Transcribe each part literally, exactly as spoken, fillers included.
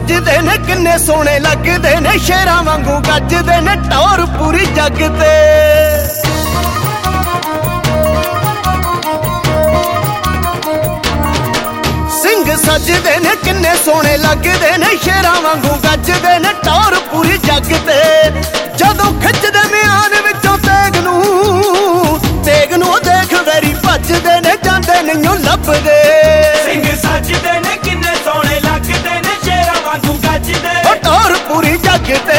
सजदे ने किन्ने सोहणे लगदे ने, शेरां वांगू गजदे ने टौर पूरी जग ते। सजदे ने किन्ने सोहणे लगदे ने, शेरां वांगू गजदे ने टौर पूरी जग ते। जदों खिचदे म्यान विचों तेग नूं, तेग नूं देख वैरी भजदे ने, जांदे नहीं लभदे। सिंह सजदे ने किन्ने सोहणे लगदे ने, शेरां वांगू गजदे टौर पूरी जग ते।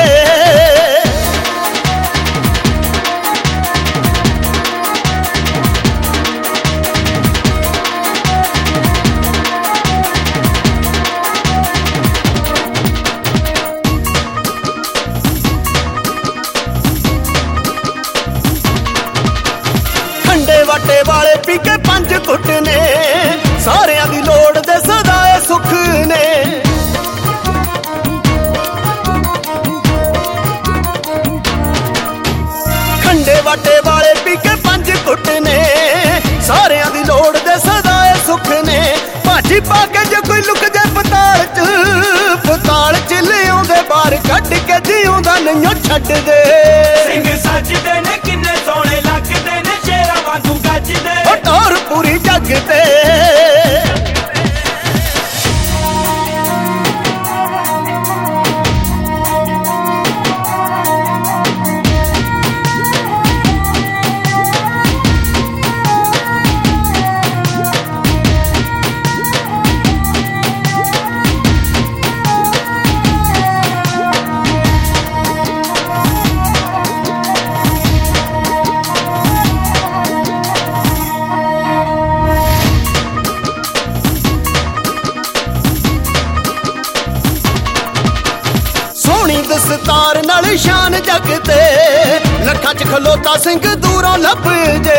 वाटे वाले पी के पंज घुट ने, सारियां दी लोड़ दे सदाए सुख ने। खंडे वाटे वाले पी के पंज घुट ने, सारियां दी लोड़ दे सदाए सुख ने। भाजी पा के जो कोई लुक जाए पताल च, पताल च ले आउंदे बाहर कढ के जिउंदा नहीं छड्ड दे। सिंह सजदे ने किन्ने सोहणे लगदे ने, शेरां वांगू गजदे टौर पूरी जग ते। दस्तार नाल शान जग ते, लखां च खलोता सिंह दूरों लभ जे।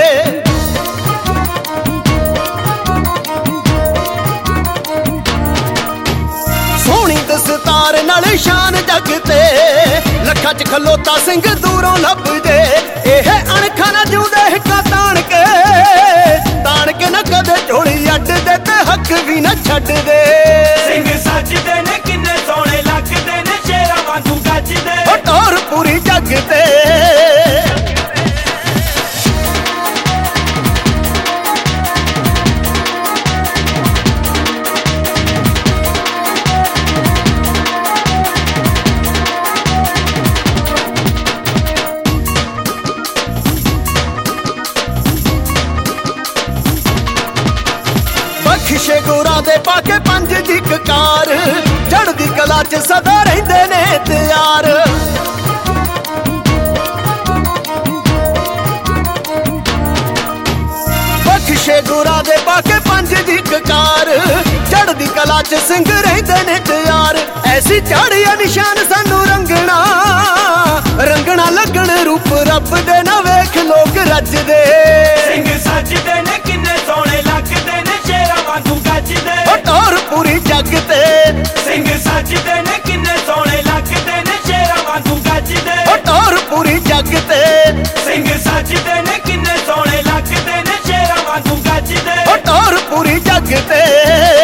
सोहनी दस्तार नाल शान जग ते, लखां च खलोता सिंह दूरों लभ जे। एह अणखां ना जूंदे हिक्कां ताण के, ताण के ना कदे झोली अड्ड दे ते हक भी ना छड्ड दे। सिंह सजदे ने किन्ने सोहणे लगदे ने, शेरां वांगू गजदे टौर पूरी जग ते। बख्शे गुरां दे पाके पंज दी ककार, चढ़दी कला च सदा रहिंदे ने तैयार। बख्शे गुरां दे पाके पंज दी ककार, चढ़दी कला च सिंह रहिंदे ने तैयार। ऐसी चाड़िया निशान सानू रंगना, रंगना लगन रूप रब दे ना वेख लोग रजदे। सिंह सजदे ने किन्ने सोहणे लगदे ने, शेरां वांगू गजदे टौर पूरी जग ते। सिंह सजदे ने किन्ने सोहणे लगदे ने, शेरां वांगू गजदे टौर पूरी जग ते। सिंह सजदे ने किन्ने सोहणे लगदे ने, शेरां वांगू गजदे टौर पूरी जग ते।